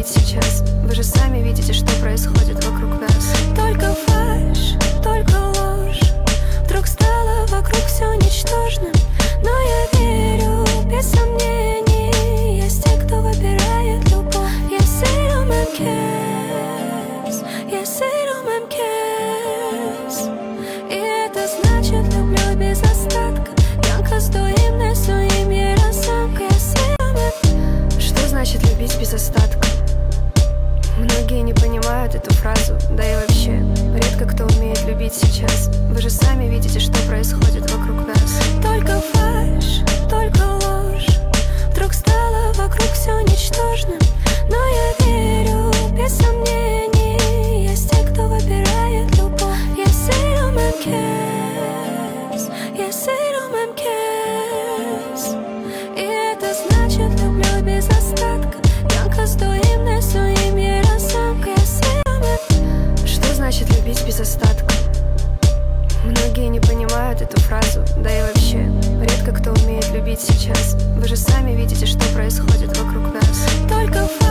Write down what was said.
любить сейчас? Вы же сами видите, что происходит вокруг нас. Только фальшь, только ложь. Вдруг стало вокруг все ничтожным. Но я верю, без сомнений, есть те, кто выбирает любовь. Yes, it all man cares. Yes, it all man cares. И это значит, люблю без остатка. Янка стоим на своим яросамка. Yes, it all man. Что значит любить без остатка? Многие не понимают эту фразу, да и вообще редко кто умеет любить сейчас. Вы же сами видите, что происходит вокруг нас. Только фальшь, только ложь. Вдруг стало вокруг все ничтожным. Но я верю, без сомнений, есть те, кто выбирает любовь. Yes, it all man cares. Yes, it all man cares. И это значит, люблю без остатка. Янка стоим на своим яросамка. Yes, it all man. Что значит любить без остатка? Многие не понимают эту фразу, да и вообще редко кто умеет любить сейчас. Вы же сами видите, что происходит вокруг нас. Только